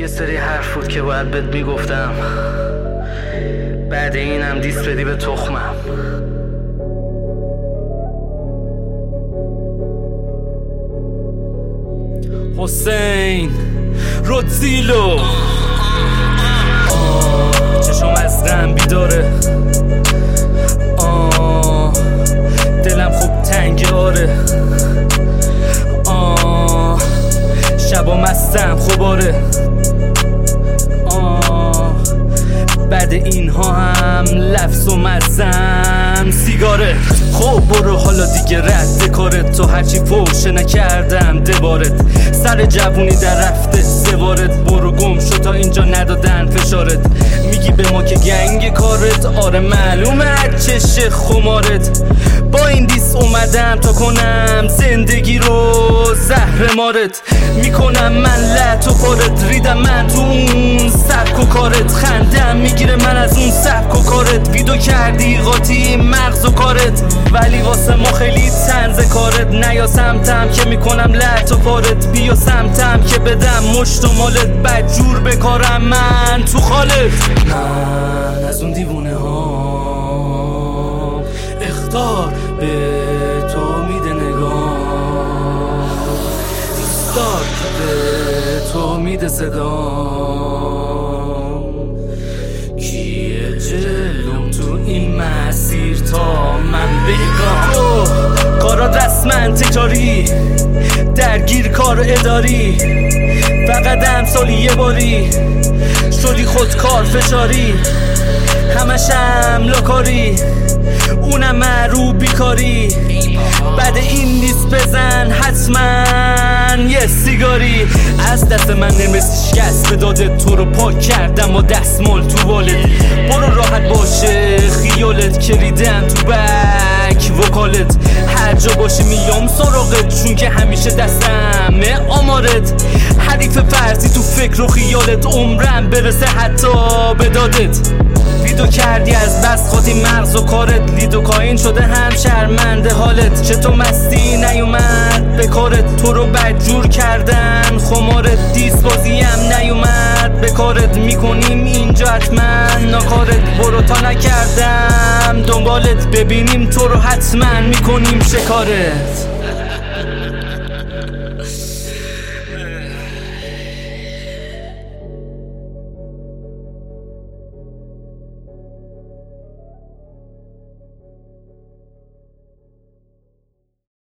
یه سری حرف بود که باید بهت میگفتم، بعد اینم دیس بدی به تخمم. حسین رودزیلو چشم از غم بیداره، دلم خوب تنگه آره، شبا مستم خوباره، بعد اینها هم لفظ و مزم سیگاره. خب برو حالا دیگه رد کارت، تو هرچی فوشه نکردم دبارت، سر جوونی در رفته سوارت، برو گم شو تا اینجا ندادن فشارت. میگی به ما که گنگ کارت، آره معلومه چش خمارت. با این دیس اومدم تا کنم زندگی رو زهر مارت، میکنم من لط و پارت، ریدم من تو اون سبک و کارت، خندم میگیره من از اون سبک و کارت، ویدو کردی قاطی مغز و کارت، ولی واسه ما خیلی طنز کارت. نیا سمتم که میکنم لط و پارت، بیا سمتم که بدم مشت و مالت، بدجور بکارم من تو خالت. من از اون دیوونه ها اختار به تو میده نگاه، دوستار که به تو میده صدا، کیه جلوم تو این مسیر تا من بگم. کارات رسمن تکراری، درگیر کار اداری، فقط امسالی یه باری شدی خودکار فشاری، همشم لاکاری اونم معروف بیکاری. بعد این نیست بزن حتما یه سیگاری، از دست من نمیسی شکست به دادت، تو رو پاک کردم و دستمال تو والت. برو راحت باشه خیالت که ریدم تو بک وکالت، هر جا باشی میام سراغت، چون که همیشه دستمه آمارت. حریف فرضی تو فکر و خیالت، عمرم برسه حتی به دادت. ویدو کردی از بس خاطی مغز و کارت، لیدو کاین شده هم شرمنده حالت، چه تو مستی نیومد به کارت، تو رو بدجور کردن خمارت، دیس بازیم نیومد به کارت، میکنیم اینجا حتما ناکارت. برو تا نکردم دنبالت، ببینیم تو رو حتما میکنیم شکارت.